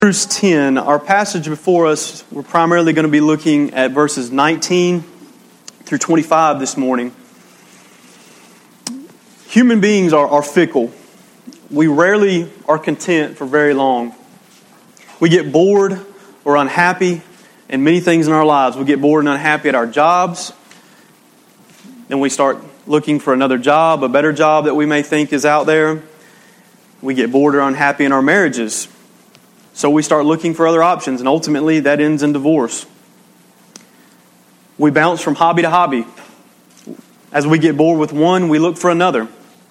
Hebrews 10, our passage before us, we're primarily going to be looking at verses 19 through 25 this morning. Human beings are fickle. We rarely are content for very long. We get bored or unhappy in many things in our lives. We get bored and unhappy at our jobs. Then we start looking for another job, a better job that we may think is out there. We get bored or unhappy in our marriages. So we start looking for other options, and ultimately that ends in divorce. We bounce from hobby to hobby. As we get bored with one, we look for another.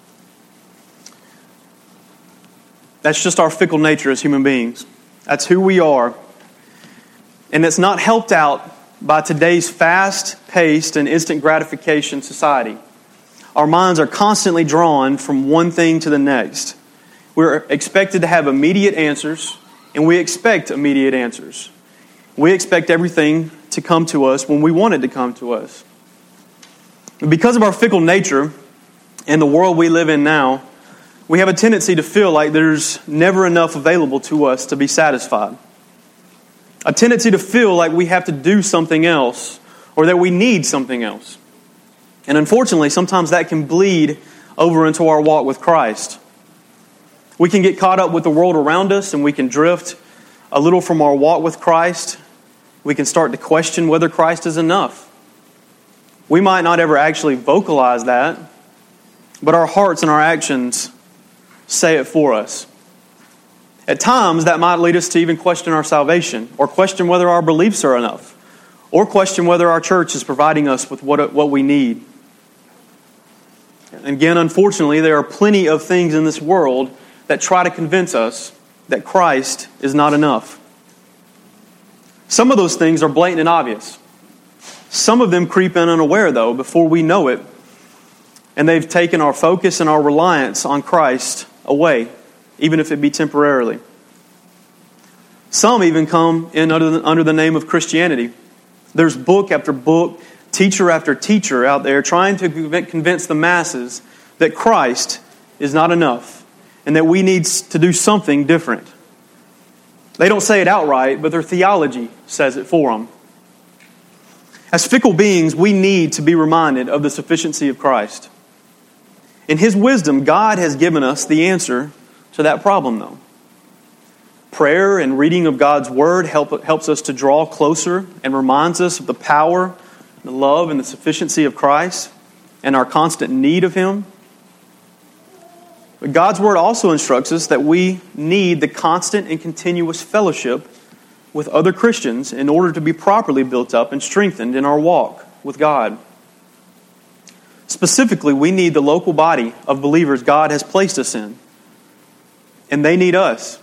That's just our fickle nature as human beings. That's who we are. And it's not helped out by today's fast-paced and instant gratification society. Our minds are constantly drawn from one thing to the next. We're expected to have immediate answers. And we expect immediate answers. We expect everything to come to us when we want it to come to us. And because of our fickle nature and the world we live in now, we have a tendency to feel like there's never enough available to us to be satisfied. A tendency to feel like we have to do something else or that we need something else. And unfortunately, sometimes that can bleed over into our walk with Christ. We can get caught up with the world around us and we can drift a little from our walk with Christ. We can start to question whether Christ is enough. We might not ever actually vocalize that, but our hearts and our actions say it for us. At times, that might lead us to even question our salvation, or question whether our beliefs are enough, or question whether our church is providing us with what we need. And again, unfortunately, there are plenty of things in this world that try to convince us that Christ is not enough. Some of those things are blatant and obvious. Some of them creep in unaware, though, before we know it, and they've taken our focus and our reliance on Christ away, even if it be temporarily. Some even come in under the name of Christianity. There's book after book, teacher after teacher out there trying to convince the masses that Christ is not enough, and that we need to do something different. They don't say it outright, but their theology says it for them. As fickle beings, we need to be reminded of the sufficiency of Christ. In His wisdom, God has given us the answer to that problem, though. Prayer and reading of God's Word helps us to draw closer and reminds us of the power, the love, and the sufficiency of Christ and our constant need of Him. But God's Word also instructs us that we need the constant and continuous fellowship with other Christians in order to be properly built up and strengthened in our walk with God. Specifically, we need the local body of believers God has placed us in. And they need us.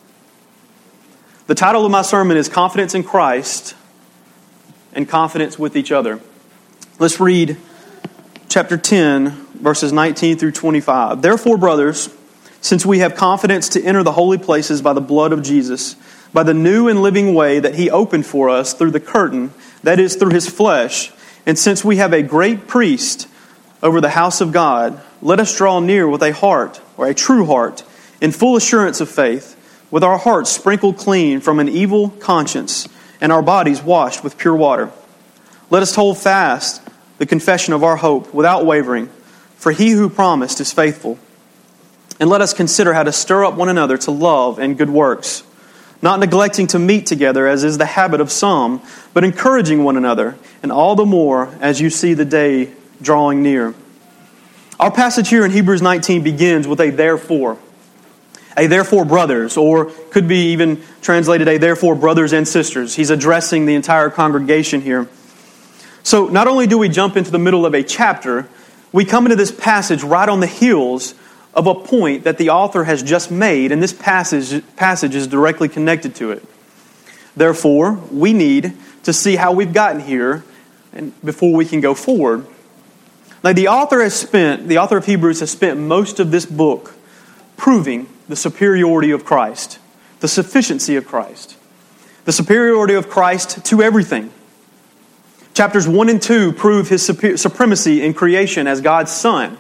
The title of my sermon is Confidence in Christ and Confidence with Each Other. Let's read chapter 10, verses 19 through 25. Therefore, brothers, since we have confidence to enter the holy places by the blood of Jesus, by the new and living way that He opened for us through the curtain, that is, through His flesh, and since we have a great priest over the house of God, let us draw near with a heart, or a true heart, in full assurance of faith, with our hearts sprinkled clean from an evil conscience, and our bodies washed with pure water. Let us hold fast the confession of our hope without wavering, for He who promised is faithful. And let us consider how to stir up one another to love and good works, not neglecting to meet together as is the habit of some, but encouraging one another, and all the more as you see the day drawing near. Our passage here in Hebrews 19 begins with a therefore. A therefore brothers, or could be even translated a therefore brothers and sisters. He's addressing the entire congregation here. So not only do we jump into the middle of a chapter, we come into this passage right on the heels of a point that the author has just made, and this passage is directly connected to it. Therefore, we need to see how we've gotten here and before we can go forward. Now, the author of Hebrews has spent most of this book proving the superiority of Christ, the sufficiency of Christ, the superiority of Christ to everything. Chapters 1 and 2 prove His supremacy in creation as God's Son.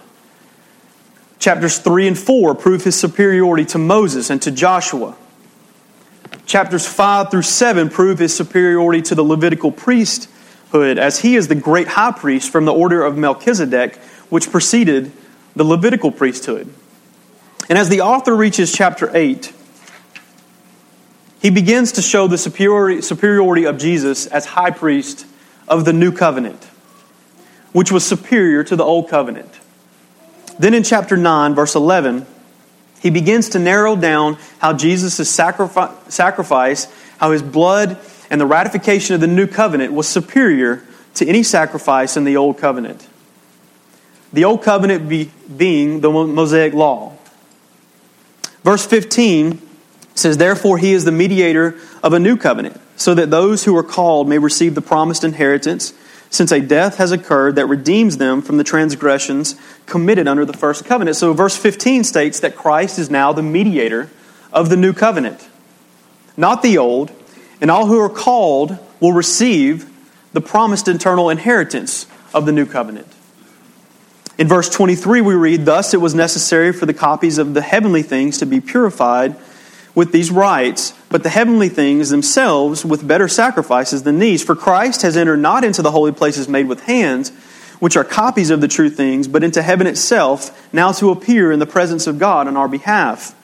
Chapters 3 and 4 prove his superiority to Moses and to Joshua. Chapters 5 through 7 prove his superiority to the Levitical priesthood, as he is the great high priest from the order of Melchizedek, which preceded the Levitical priesthood. And as the author reaches chapter 8, he begins to show the superiority of Jesus as high priest of the new covenant, which was superior to the old covenant. Then in chapter 9, verse 11, he begins to narrow down how Jesus' sacrifice, how his blood and the ratification of the new covenant was superior to any sacrifice in the old covenant. The old covenant being the Mosaic law. Verse 15 says, "Therefore he is the mediator of a new covenant, so that those who are called may receive the promised inheritance, since a death has occurred that redeems them from the transgressions committed under the first covenant." So verse 15 states that Christ is now the mediator of the new covenant, not the old, and all who are called will receive the promised eternal inheritance of the new covenant. In verse 23 we read, "Thus it was necessary for the copies of the heavenly things to be purified with these rites, but the heavenly things themselves with better sacrifices than these. For Christ has entered not into the holy places made with hands, which are copies of the true things, but into heaven itself, now to appear in the presence of God on our behalf."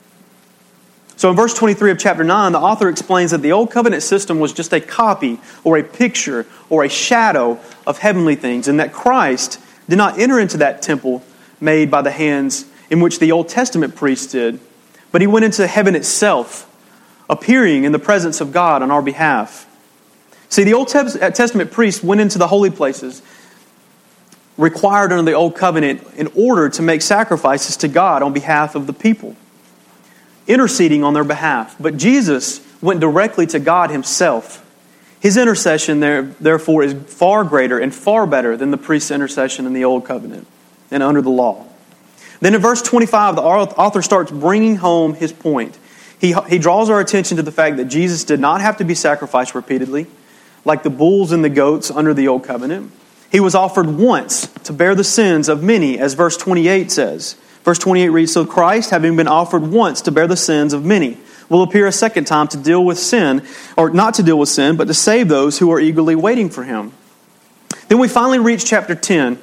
So in verse 23 of chapter 9, the author explains that the old covenant system was just a copy or a picture or a shadow of heavenly things, and that Christ did not enter into that temple made by the hands in which the Old Testament priests did, but he went into heaven itself, appearing in the presence of God on our behalf. See, the Old Testament priests went into the holy places required under the Old Covenant in order to make sacrifices to God on behalf of the people, interceding on their behalf. But Jesus went directly to God himself. His intercession, therefore, is far greater and far better than the priest's intercession in the Old Covenant and under the law. Then in verse 25, the author starts bringing home his point. He draws our attention to the fact that Jesus did not have to be sacrificed repeatedly, like the bulls and the goats under the Old Covenant. He was offered once to bear the sins of many, as verse 28 says. Verse 28 reads, "So Christ, having been offered once to bear the sins of many, will appear a second time to deal with sin, or not to deal with sin, but to save those who are eagerly waiting for him." Then we finally reach chapter 10.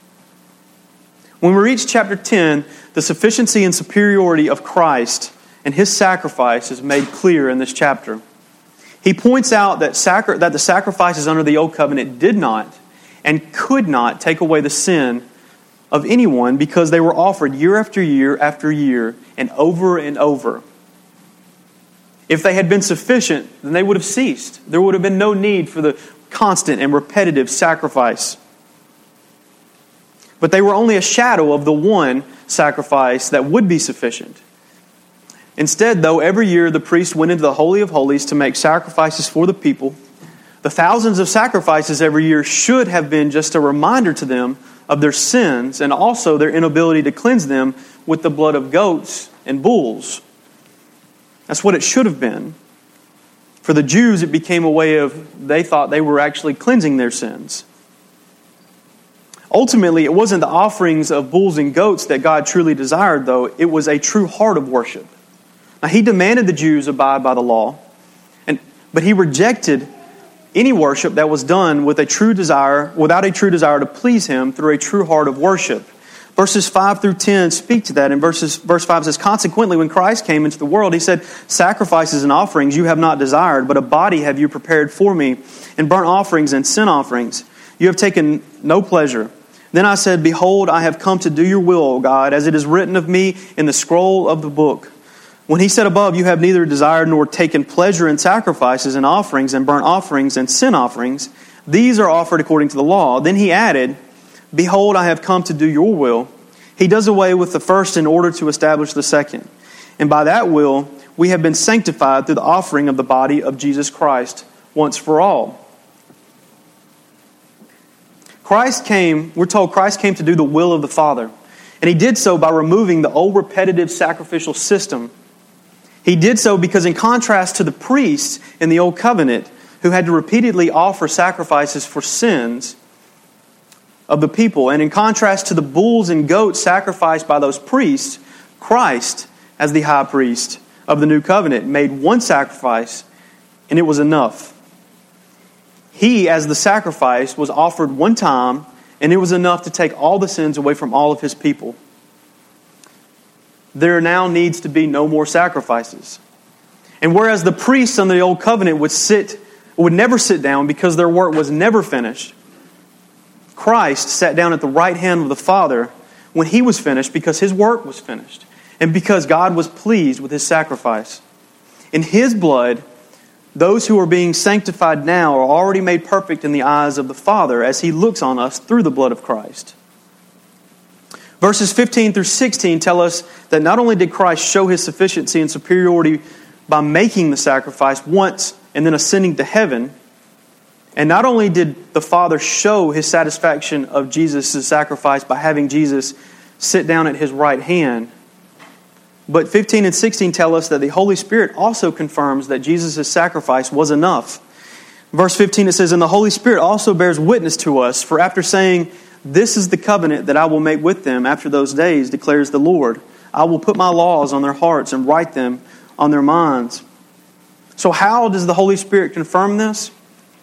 When we reach chapter 10, the sufficiency and superiority of Christ and his sacrifice is made clear in this chapter. He points out that the sacrifices under the Old Covenant did not and could not take away the sin of anyone, because they were offered year after year after year and over and over. If they had been sufficient, then they would have ceased. There would have been no need for the constant and repetitive sacrifice. But they were only a shadow of the one sacrifice that would be sufficient. Instead, though, every year the priest went into the Holy of Holies to make sacrifices for the people. The thousands of sacrifices every year should have been just a reminder to them of their sins and also their inability to cleanse them with the blood of goats and bulls. That's what it should have been. For the Jews, it became a way of, they thought they were actually cleansing their sins. Ultimately, it wasn't the offerings of bulls and goats that God truly desired, though. It was a true heart of worship. Now, he demanded the Jews abide by the law, but he rejected any worship that was done with a true desire, without a true desire to please him through a true heart of worship. Verses 5 through 10 speak to that. And verse 5 says, "Consequently, when Christ came into the world, he said, 'Sacrifices and offerings you have not desired, but a body have you prepared for me, and burnt offerings and sin offerings you have taken no pleasure.' Then I said, 'Behold, I have come to do your will, O God, as it is written of me in the scroll of the book.' When he said above, 'You have neither desired nor taken pleasure in sacrifices and offerings and burnt offerings and sin offerings, these are offered according to the law,' then he added, 'Behold, I have come to do your will.' He does away with the first in order to establish the second. And by that will, we have been sanctified through the offering of the body of Jesus Christ once for all." We're told Christ came to do the will of the Father. And he did so by removing the old repetitive sacrificial system. He did so because, in contrast to the priests in the Old Covenant, who had to repeatedly offer sacrifices for sins of the people, and in contrast to the bulls and goats sacrificed by those priests, Christ, as the high priest of the new covenant made one sacrifice, and it was enough. He, as the sacrifice, was offered one time, and it was enough to take all the sins away from all of His people. There now needs to be no more sacrifices. And whereas the priests under the old covenant would never sit down because their work was never finished, Christ sat down at the right hand of the Father when He was finished because His work was finished and because God was pleased with His sacrifice. In His blood, those who are being sanctified now are already made perfect in the eyes of the Father as He looks on us through the blood of Christ. Verses 15 through 16 tell us that not only did Christ show His sufficiency and superiority by making the sacrifice once and then ascending to heaven, and not only did the Father show His satisfaction of Jesus' sacrifice by having Jesus sit down at His right hand, but 15 and 16 tell us that the Holy Spirit also confirms that Jesus' sacrifice was enough. Verse 15 it says, "And the Holy Spirit also bears witness to us, for after saying, 'This is the covenant that I will make with them after those days, declares the Lord. I will put my laws on their hearts and write them on their minds.'" So how does the Holy Spirit confirm this?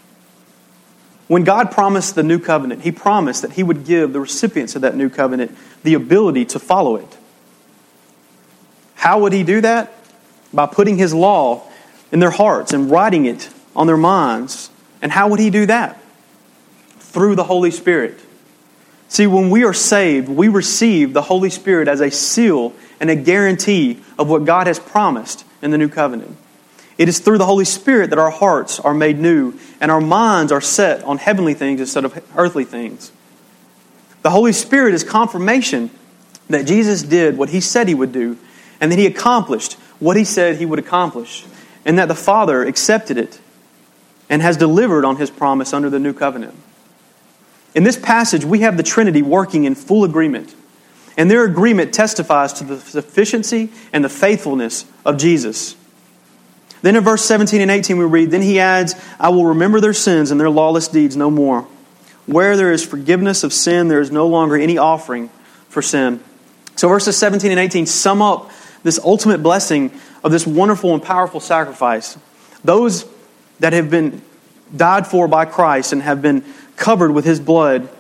When God promised the new covenant, He promised that He would give the recipients of that new covenant the ability to follow it. How would He do that? By putting His law in their hearts and writing it on their minds. And how would He do that? Through the Holy Spirit. See, when we are saved, we receive the Holy Spirit as a seal and a guarantee of what God has promised in the new covenant. It is through the Holy Spirit that our hearts are made new and our minds are set on heavenly things instead of earthly things. The Holy Spirit is confirmation that Jesus did what He said He would do and that He accomplished what He said He would accomplish and that the Father accepted it and has delivered on His promise under the new covenant. In this passage, we have the Trinity working in full agreement. And their agreement testifies to the sufficiency and the faithfulness of Jesus. Then in verse 17 and 18 we read, "Then He adds, 'I will remember their sins and their lawless deeds no more. Where there is forgiveness of sin, there is no longer any offering for sin.'" So verses 17 and 18 sum up this ultimate blessing of this wonderful and powerful sacrifice. Those that have been died for by Christ and have been covered with His blood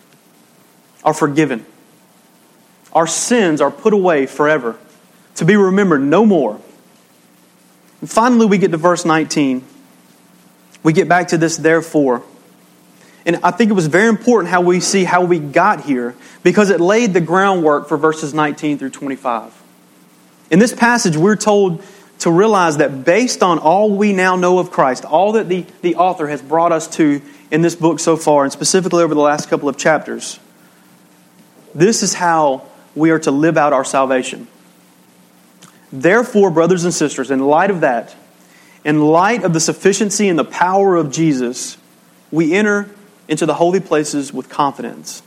are forgiven. Our sins are put away forever, to be remembered no more. And finally we get to verse 19. We get back to this therefore. And I think it was very important how we see how we got here, because it laid the groundwork for verses 19 through 25. In this passage we're told to realize that based on all we now know of Christ, all that the author has brought us to in this book so far, and specifically over the last couple of chapters, this is how we are to live out our salvation. Therefore, brothers and sisters, in light of that, in light of the sufficiency and the power of Jesus, we enter into the holy places with confidence.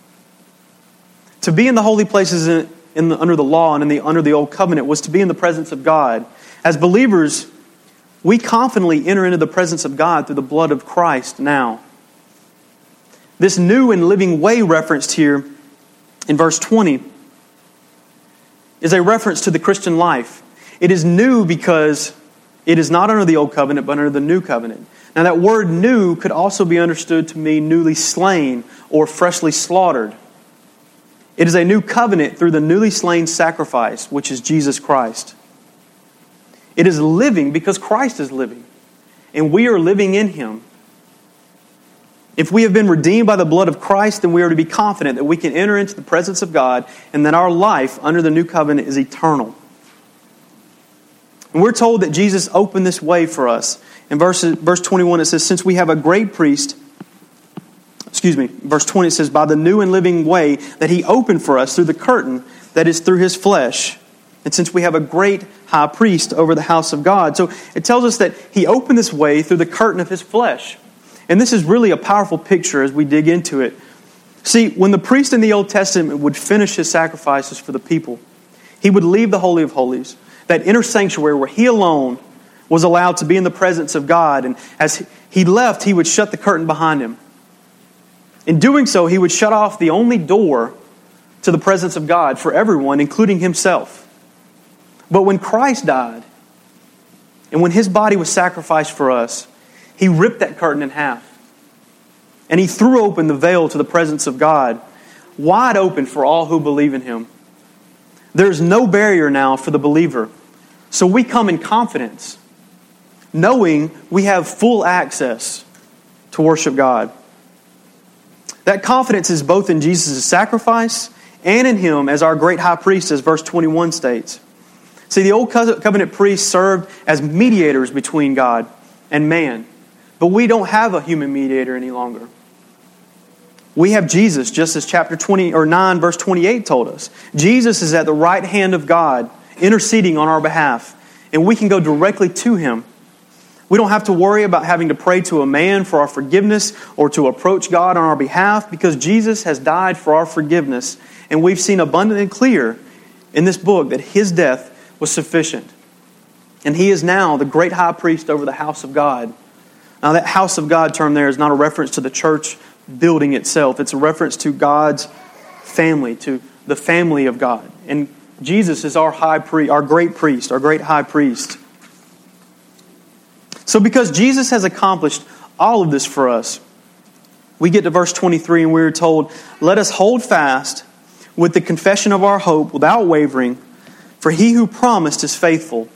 To be in the holy places under the law and under the old covenant was to be in the presence of God. As believers, we confidently enter into the presence of God through the blood of Christ now. This new and living way referenced here in verse 20 is a reference to the Christian life. It is new because it is not under the old covenant, but under the new covenant. Now that word new could also be understood to mean newly slain or freshly slaughtered. It is a new covenant through the newly slain sacrifice, which is Jesus Christ. It is living because Christ is living, and we are living in Him. If we have been redeemed by the blood of Christ, then we are to be confident that we can enter into the presence of God and that our life under the new covenant is eternal. And we're told that Jesus opened this way for us. In verse 21 it says, since we have a great priest, verse 20 it says, by the new and living way that He opened for us through the curtain that is through His flesh. And since we have a great high priest over the house of God. So it tells us that He opened this way through the curtain of His flesh. And this is really a powerful picture as we dig into it. See, when the priest in the Old Testament would finish his sacrifices for the people, he would leave the Holy of Holies, that inner sanctuary where he alone was allowed to be in the presence of God. And as he left, he would shut the curtain behind him. In doing so, he would shut off the only door to the presence of God for everyone, including himself. But when Christ died, And when His body was sacrificed for us, He ripped that curtain in half. And He threw open the veil to the presence of God, wide open for all who believe in Him. There's no barrier now for the believer. So we come in confidence, knowing we have full access to worship God. That confidence is both in Jesus' sacrifice and in Him as our great high priest, as verse 21 states. See, the Old Covenant priests served as mediators between God and man. But we don't have a human mediator any longer. We have Jesus, just as chapter 9, verse 28 told us. Jesus is at the right hand of God, interceding on our behalf. And we can go directly to Him. We don't have to worry about having to pray to a man for our forgiveness or to approach God on our behalf, because Jesus has died for our forgiveness. And we've seen abundantly clear in this book that His death was sufficient. And He is now the great high priest over the house of God. Now, that house of God term there is not a reference to the church building itself. It's a reference to God's family, to the family of God. And Jesus is our high priest, our great priest, our great high priest. So because Jesus has accomplished all of this for us, we get to verse 23 and we're told, "Let us hold fast with the confession of our hope without wavering, for He who promised is faithful."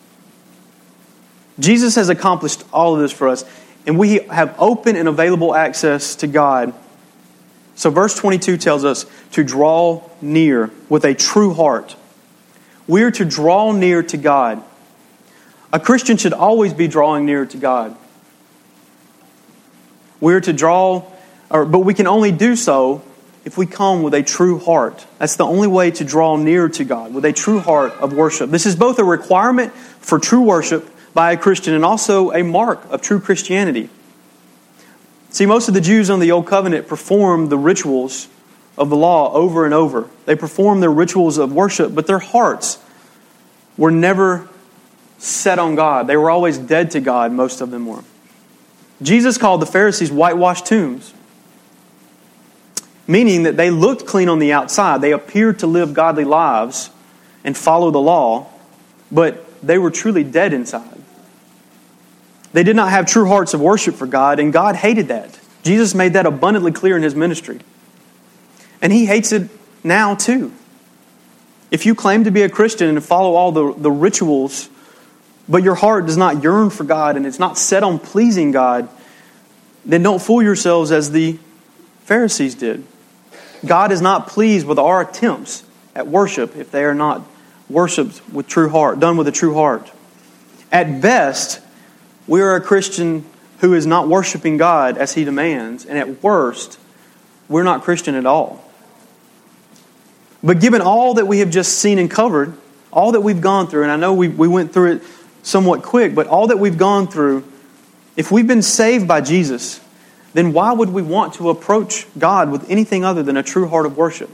Jesus has accomplished all of this for us, and we have open and available access to God. So verse 22 tells us to draw near with a true heart. We are to draw near to God. A Christian should always be drawing near to God. We are to but we can only do so if we come with a true heart. That's the only way to draw near to God, with a true heart of worship. This is both a requirement for true worship by a Christian and also a mark of true Christianity. See, most of the Jews on the Old Covenant performed the rituals of the law over and over. They performed their rituals of worship, but their hearts were never set on God. They were always dead to God, most of them were. Jesus called the Pharisees whitewashed tombs, meaning that they looked clean on the outside. They appeared to live godly lives and follow the law, but they were truly dead inside. They did not have true hearts of worship for God, and God hated that. Jesus made that abundantly clear in His ministry. And He hates it now too. If you claim to be a Christian and follow all the rituals, but your heart does not yearn for God and it's not set on pleasing God, then don't fool yourselves as the Pharisees did. God is not pleased with our attempts at worship if they are not worshipped with true heart, done with a true heart. At best, we are a Christian who is not worshiping God as He demands, and at worst, we're not Christian at all. But given all that we have just seen and covered, all that we've gone through, and I know we went through it somewhat quick, but all that we've gone through, if we've been saved by Jesus, then why would we want to approach God with anything other than a true heart of worship?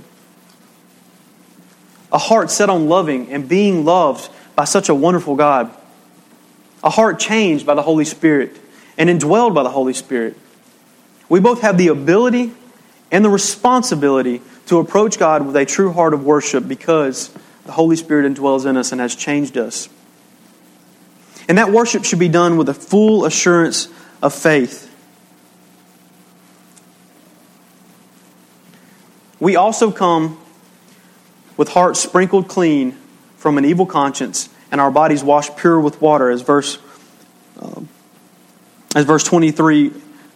A heart set on loving and being loved by such a wonderful God. A heart changed by the Holy Spirit and indwelled by the Holy Spirit. We both have the ability and the responsibility to approach God with a true heart of worship because the Holy Spirit indwells in us and has changed us. And that worship should be done with a full assurance of faith. We also come with hearts sprinkled clean from an evil conscience and our bodies washed pure with water, as verse 22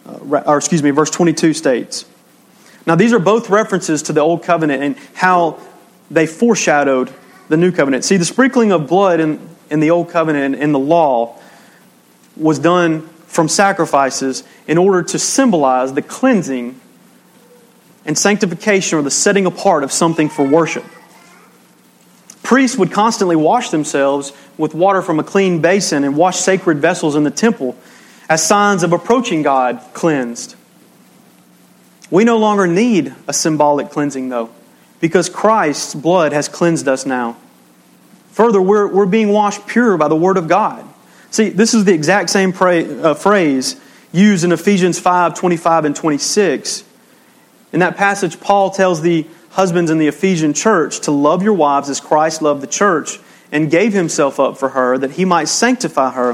states. Now, these are both references to the Old Covenant and how they foreshadowed the New Covenant. See, the sprinkling of blood in the Old Covenant and in the law was done from sacrifices in order to symbolize the cleansing and sanctification, or the setting apart of something for worship. Priests would constantly wash themselves with water from a clean basin and wash sacred vessels in the temple as signs of approaching God cleansed. We no longer need a symbolic cleansing, though, because Christ's blood has cleansed us now. Further, we're being washed pure by the Word of God. See, this is the exact same phrase used in Ephesians 5:25 and 26. In that passage, Paul tells the husbands in the Ephesian church to love your wives as Christ loved the church and gave Himself up for her, that He might sanctify her,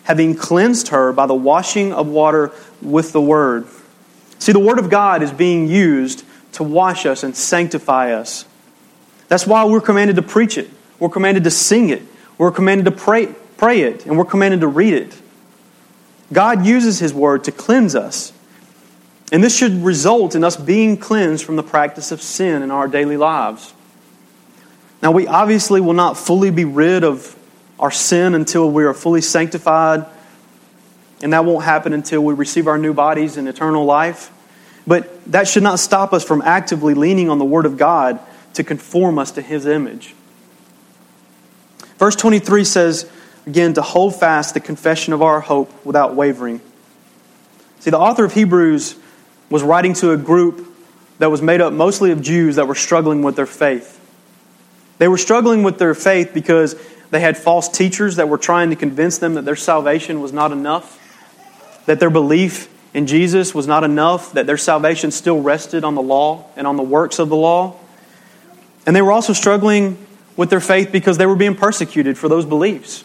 having cleansed her by the washing of water with the word. See, the word of God is being used to wash us and sanctify us. That's why we're commanded to preach it. We're commanded to sing it. We're commanded to pray it. And we're commanded to read it. God uses His word to cleanse us. And this should result in us being cleansed from the practice of sin in our daily lives. Now, we obviously will not fully be rid of our sin until we are fully sanctified. And that won't happen until we receive our new bodies in eternal life. But that should not stop us from actively leaning on the Word of God to conform us to His image. Verse 23 says, again, to hold fast the confession of our hope without wavering. See, the author of Hebrews was writing to a group that was made up mostly of Jews that were struggling with their faith. They were struggling with their faith because they had false teachers that were trying to convince them that their salvation was not enough, that their belief in Jesus was not enough, that their salvation still rested on the law and on the works of the law. And they were also struggling with their faith because they were being persecuted for those beliefs.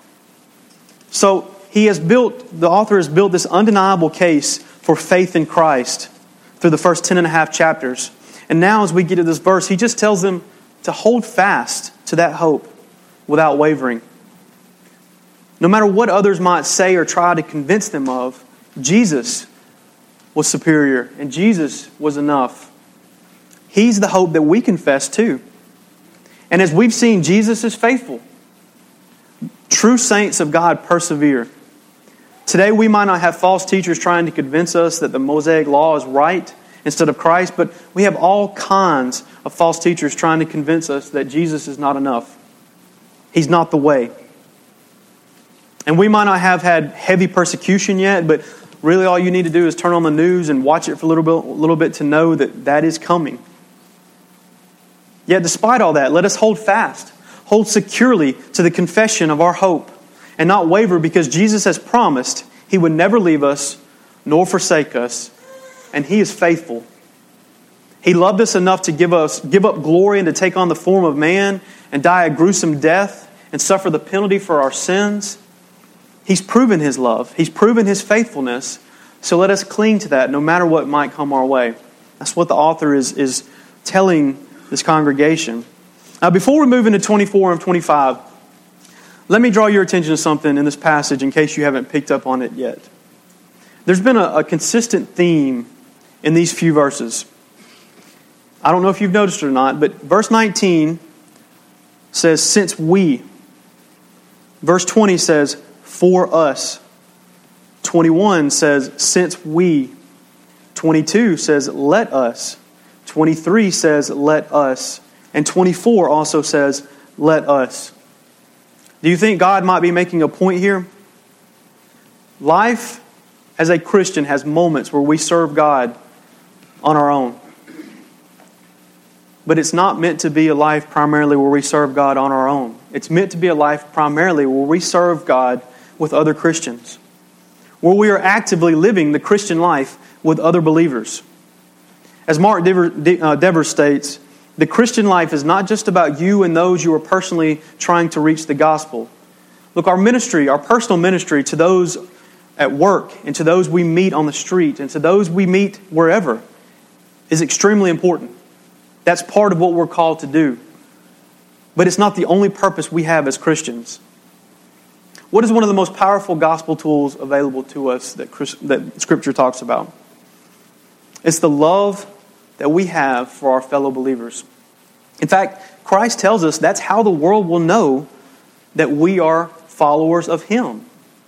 So the author has built this undeniable case for faith in Christ through the first 10.5 chapters. And now as we get to this verse, he just tells them to hold fast to that hope without wavering. No matter what others might say or try to convince them of, Jesus was superior and Jesus was enough. He's the hope that we confess too. And as we've seen, Jesus is faithful. True saints of God persevere. Today we might not have false teachers trying to convince us that the Mosaic law is right instead of Christ, but we have all kinds of false teachers trying to convince us that Jesus is not enough. He's not the way. And we might not have had heavy persecution yet, but really all you need to do is turn on the news and watch it for a little bit to know that that is coming. Yet despite all that, let us hold fast, hold securely to the confession of our hope, and not waver, because Jesus has promised He would never leave us nor forsake us, and He is faithful. He loved us enough to give up glory and to take on the form of man and die a gruesome death and suffer the penalty for our sins. He's proven His love. He's proven His faithfulness. So let us cling to that no matter what might come our way. That's what the author is telling this congregation. Now, before we move into 24 and 25, let me draw your attention to something in this passage in case you haven't picked up on it yet. There's been a consistent theme in these few verses. I don't know if you've noticed it or not, but verse 19 says, since we. Verse 20 says, for us. 21 says, since we. 22 says, let us. 23 says, let us. And 24 also says, let us. Do you think God might be making a point here? Life as a Christian has moments where we serve God on our own. But it's not meant to be a life primarily where we serve God on our own. It's meant to be a life primarily where we serve God with other Christians, where we are actively living the Christian life with other believers. As Mark Dever states, the Christian life is not just about you and those you are personally trying to reach the gospel. Look, our ministry, our personal ministry to those at work and to those we meet on the street and to those we meet wherever is extremely important. That's part of what we're called to do. But it's not the only purpose we have as Christians. What is one of the most powerful gospel tools available to us that Scripture talks about? It's the love that we have for our fellow believers. In fact, Christ tells us that's how the world will know that we are followers of Him.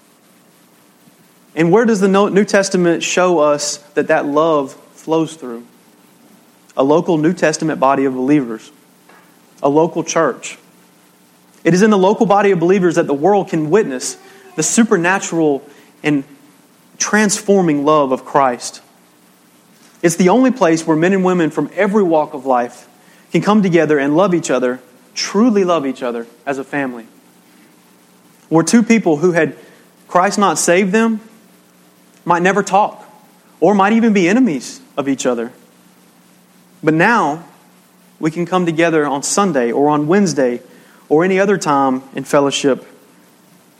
And where does the New Testament show us that love flows through? A local New Testament body of believers. A local church. It is in the local body of believers that the world can witness the supernatural and transforming love of Christ. It's the only place where men and women from every walk of life can come together and love each other, truly love each other as a family. Where two people who had Christ not saved them might never talk or might even be enemies of each other. But now we can come together on Sunday or on Wednesday or any other time in fellowship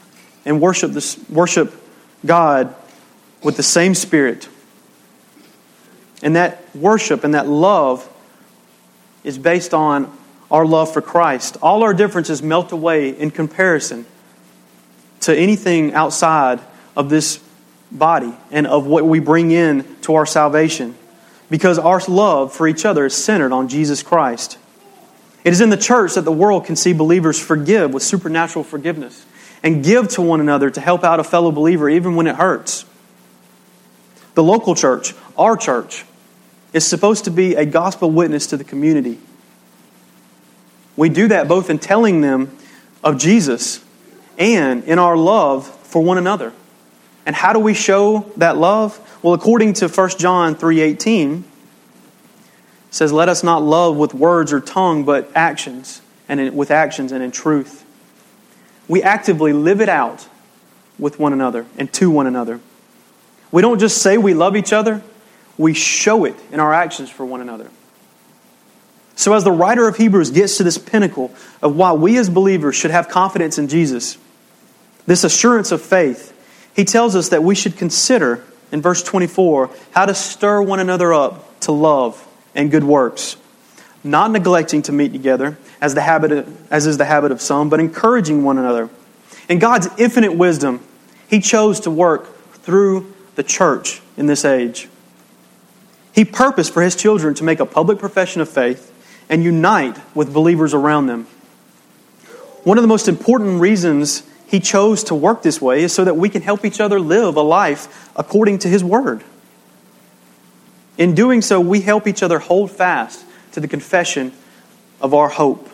and worship God with the same Spirit. And that worship and that love is based on our love for Christ. All our differences melt away in comparison to anything outside of this body and of what we bring in to our salvation, because our love for each other is centered on Jesus Christ. It is in the church that the world can see believers forgive with supernatural forgiveness and give to one another to help out a fellow believer even when it hurts. The local church, our church, is supposed to be a gospel witness to the community. We do that both in telling them of Jesus and in our love for one another. And how do we show that love? Well, according to 1 John 3:18, it says, "Let us not love with words or tongue, but actions, and with actions and in truth." We actively live it out with one another and to one another. We don't just say we love each other, we show it in our actions for one another. So as the writer of Hebrews gets to this pinnacle of why we as believers should have confidence in Jesus, this assurance of faith, he tells us that we should consider, in verse 24, how to stir one another up to love and good works, not neglecting to meet together, as is the habit of some, but encouraging one another. In God's infinite wisdom, He chose to work through the church in this age. He purposed for His children to make a public profession of faith and unite with believers around them. One of the most important reasons He chose to work this way is so that we can help each other live a life according to His Word. In doing so, we help each other hold fast to the confession of our hope.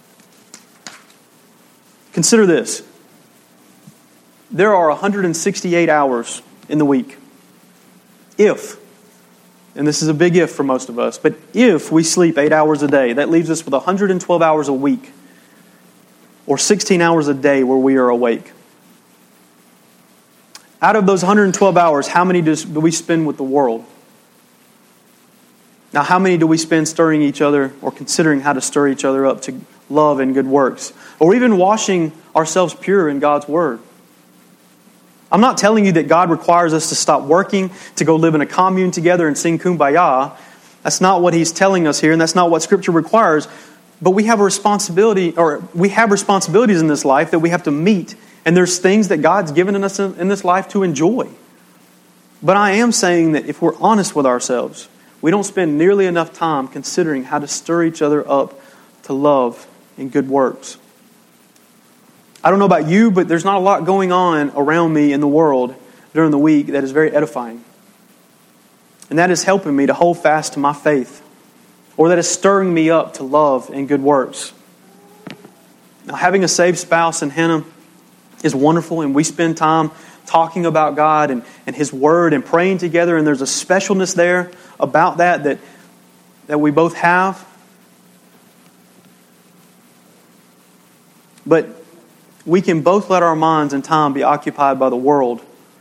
Consider this. There are 168 hours in the week. If, and this is a big if for most of us, but if we sleep 8 hours a day, that leaves us with 112 hours a week, or 16 hours a day where we are awake. Out of those 112 hours, how many do we spend with the world? Now, how many do we spend stirring each other or considering how to stir each other up to love and good works? Or even washing ourselves pure in God's Word? I'm not telling you that God requires us to stop working, to go live in a commune together and sing Kumbaya. That's not what He's telling us here, and that's not what Scripture requires. But we have a responsibility, or we have responsibilities in this life that we have to meet. And there's things that God's given us in this life to enjoy. But I am saying that if we're honest with ourselves, we don't spend nearly enough time considering how to stir each other up to love and good works. I don't know about you, but there's not a lot going on around me in the world during the week that is very edifying. And that is helping me to hold fast to my faith, or that is stirring me up to love and good works. Now, having a saved spouse in Hannah is wonderful, and we spend time talking about God and His Word and praying together, and there's a specialness there about that we both have. But we can both let our minds and time be occupied by the world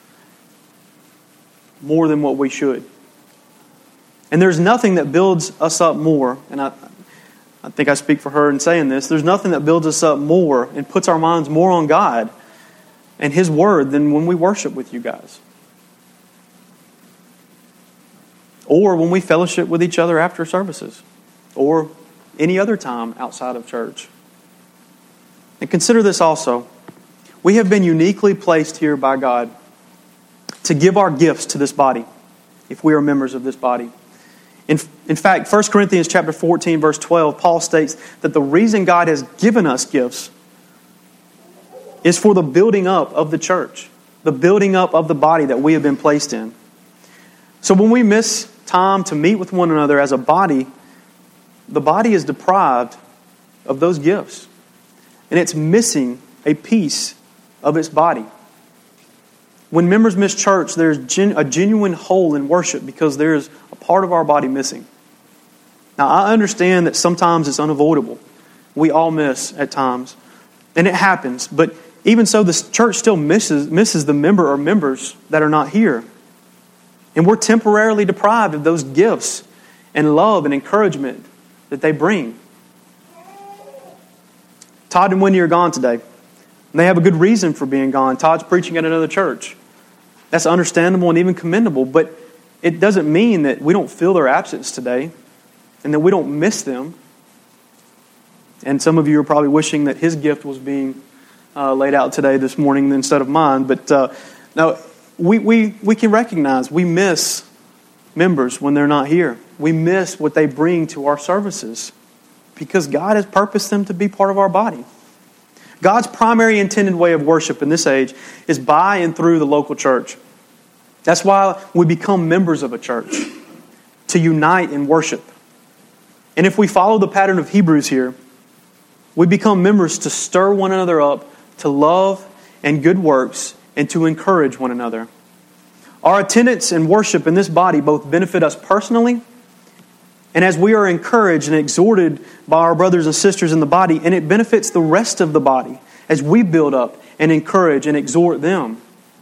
more than what we should. And there's nothing that builds us up more, and I think I speak for her in saying this, there's nothing that builds us up more and puts our minds more on God and His Word than when we worship with you guys. Or when we fellowship with each other after services. Or any other time outside of church. And consider this also. We have been uniquely placed here by God to give our gifts to this body, if we are members of this body. In fact, 1 Corinthians chapter 14, verse 12, Paul states that the reason God has given us gifts is for the building up of the church, the building up of the body that we have been placed in. So when we miss time to meet with one another as a body, the body is deprived of those gifts. And it's missing a piece of its body. When members miss church, there's a genuine hole in worship because there's a part of our body missing. Now, I understand that sometimes it's unavoidable. We all miss at times. And it happens. But even so, the church still misses the member or members that are not here. And we're temporarily deprived of those gifts and love and encouragement that they bring. Todd and Wendy are gone today. And they have a good reason for being gone. Todd's preaching at another church. That's understandable and even commendable, but it doesn't mean that we don't feel their absence today and that we don't miss them. And some of you are probably wishing that his gift was being laid out today, this morning, instead of mine. But no, we can recognize we miss members when they're not here. We miss what they bring to our services because God has purposed them to be part of our body. God's primary intended way of worship in this age is by and through the local church. That's why we become members of a church, to unite in worship. And if we follow the pattern of Hebrews here, we become members to stir one another up, to love and good works, and to encourage one another. Our attendance and worship in this body both benefit us personally, and as we are encouraged and exhorted by our brothers and sisters in the body, and it benefits the rest of the body as we build up and encourage and exhort them.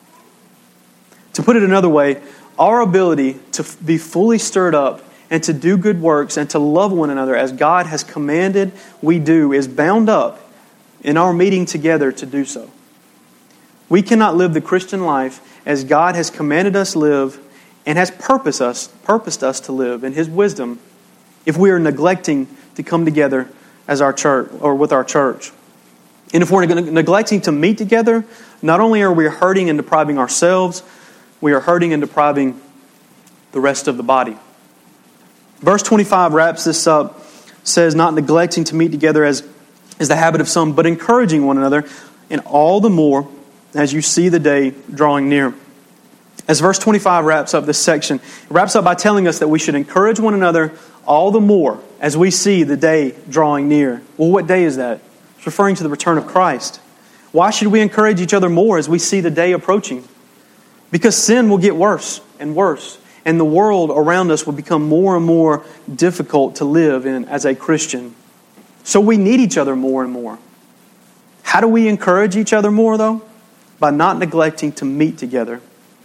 To put it another way, our ability to be fully stirred up and to do good works and to love one another as God has commanded we do is bound up in our meeting together to do so. We cannot live the Christian life as God has commanded us live and has purposed us to live in His wisdom if we are neglecting to come together as our church or with our church. And if we're neglecting to meet together, not only are we hurting and depriving ourselves, we are hurting and depriving the rest of the body. Verse 25 wraps this up, says, not neglecting to meet together as is the habit of some, but encouraging one another, and all the more as you see the day drawing near. As verse 25 wraps up this section, it wraps up by telling us that we should encourage one another all the more as we see the day drawing near. Well, what day is that? It's referring to the return of Christ. Why should we encourage each other more as we see the day approaching? Because sin will get worse and worse, and the world around us will become more and more difficult to live in as a Christian. So we need each other more and more. How do we encourage each other more, though? By not neglecting to meet together.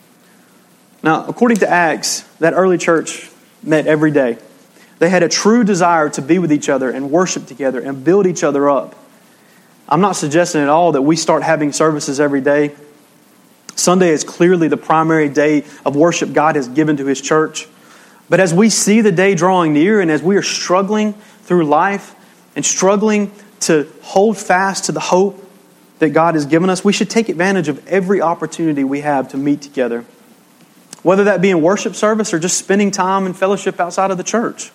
Now, according to Acts, that early church met every day. They had a true desire to be with each other and worship together and build each other up. I'm not suggesting at all that we start having services every day. Sunday is clearly the primary day of worship God has given to His church. But as we see the day drawing near and as we are struggling through life and struggling to hold fast to the hope that God has given us, we should take advantage of every opportunity we have to meet together. Whether that be in worship service or just spending time in fellowship outside of the church.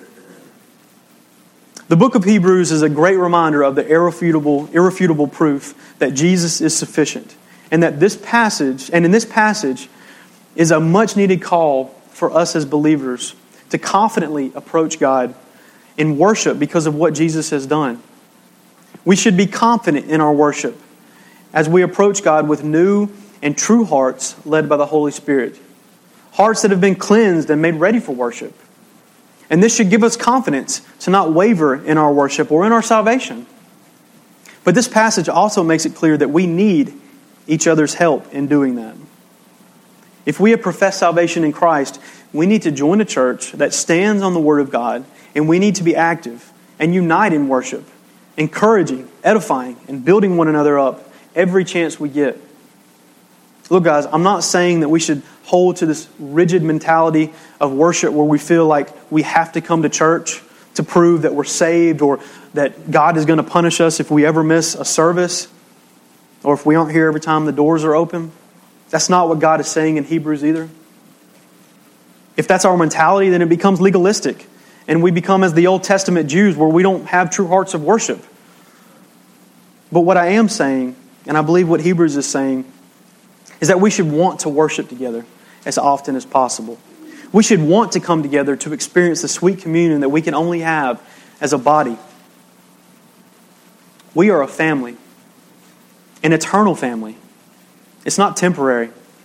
The book of Hebrews is a great reminder of the irrefutable proof that Jesus is sufficient. And that in this passage is a much needed call for us as believers to confidently approach God in worship because of what Jesus has done. We should be confident in our worship as we approach God with new and true hearts led by the Holy Spirit. Hearts that have been cleansed and made ready for worship. And this should give us confidence to not waver in our worship or in our salvation. But this passage also makes it clear that we need each other's help in doing that. If we have professed salvation in Christ, we need to join a church that stands on the Word of God, and we need to be active and unite in worship, encouraging, edifying, and building one another up every chance we get. Look, guys, I'm not saying that we should hold to this rigid mentality of worship where we feel like we have to come to church to prove that we're saved or that God is going to punish us if we ever miss a service or if we aren't here every time the doors are open. That's not what God is saying in Hebrews either. If that's our mentality, then it becomes legalistic and we become as the Old Testament Jews where we don't have true hearts of worship. But what I am saying, and I believe what Hebrews is saying, is that we should want to worship together as often as possible. We should want to come together to experience the sweet communion that we can only have as a body. We are a family, an eternal family. It's not temporary.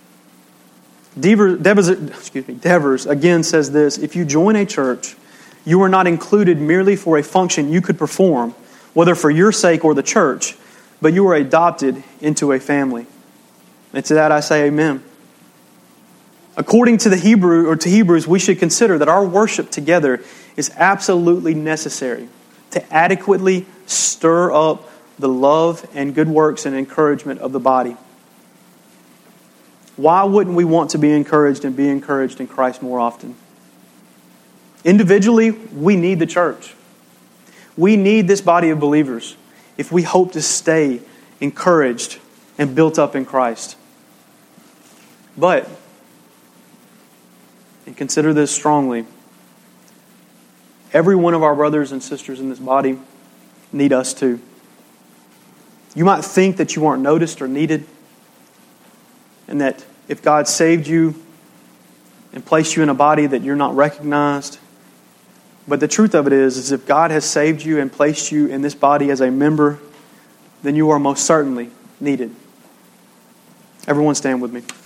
Devers again says this: if you join a church, you are not included merely for a function you could perform, whether for your sake or the church, but you are adopted into a family. And to that I say amen. According to Hebrews, we should consider that our worship together is absolutely necessary to adequately stir up the love and good works and encouragement of the body. Why wouldn't we want to be encouraged and be encouraged in Christ more often? Individually, we need the church. We need this body of believers if we hope to stay encouraged and built up in Christ. But, and consider this strongly, every one of our brothers and sisters in this body need us too. You might think that you aren't noticed or needed, and that if God saved you and placed you in a body that you're not recognized. But the truth of it is if God has saved you and placed you in this body as a member, then you are most certainly needed. Everyone stand with me.